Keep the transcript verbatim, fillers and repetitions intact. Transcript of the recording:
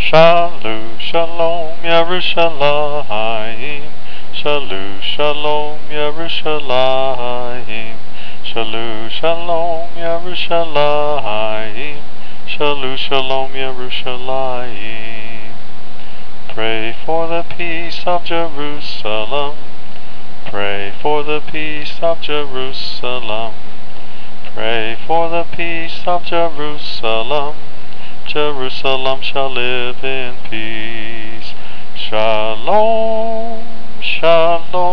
Shalom, Shalom, Yerushalayim. Shalom, Shalom, Yerushalayim. Shalom, Shalom, Yerushalayim. Shalom, Shalom, Yerushalayim. Pray for the peace of Jerusalem. Pray for the peace of Jerusalem. Pray for the peace of Jerusalem. Jerusalem shall live in peace. Shalom, Shalom.